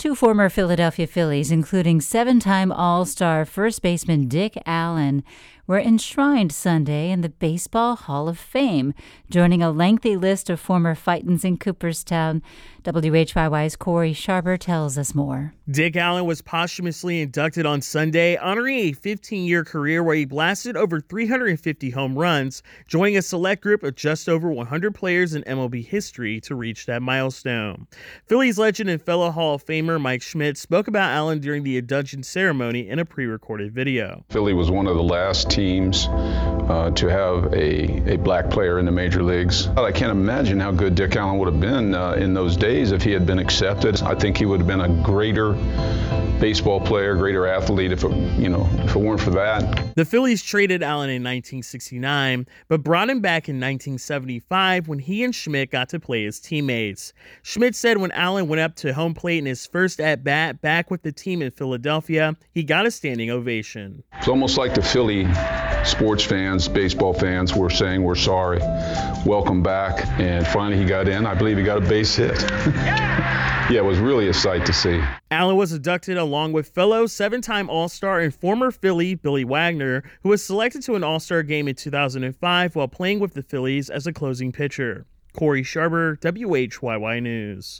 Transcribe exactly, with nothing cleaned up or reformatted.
Two former Philadelphia Phillies, including seven-time All-Star first baseman Dick Allen, were enshrined Sunday in the Baseball Hall of Fame, joining a lengthy list of former Fightins in Cooperstown. W H Y Y's Corey Sharper tells us more. Dick Allen was posthumously inducted on Sunday, honoring a fifteen-year career where he blasted over three hundred fifty home runs, joining a select group of just over one hundred players in M L B history to reach that milestone. Phillies legend and fellow Hall of Famer Mike Schmidt spoke about Allen during the induction ceremony in a pre-recorded video. Philly was one of the last teams uh, to have a, a black player in the major leagues. I can't imagine how good Dick Allen would have been uh, in those days if he had been accepted. I think he would have been a greater baseball player, greater athlete if it, you know, if it weren't for that. The Phillies traded Allen in nineteen sixty-nine, but brought him back in nineteen seventy-five when he and Schmidt got to play as teammates. Schmidt said when Allen went up to home plate in his first at-bat back with the team in Philadelphia, he got a standing ovation. It's almost like the Philly sports fans, baseball fans were saying, we're sorry, welcome back. And finally he got in. I believe he got a base hit. Yeah, it was really a sight to see. Allen was inducted along with fellow seven-time All-Star and former Philly Billy Wagner, who was selected to an All-Star game in two thousand five while playing with the Phillies as a closing pitcher. Corey Sharper, W H Y Y News.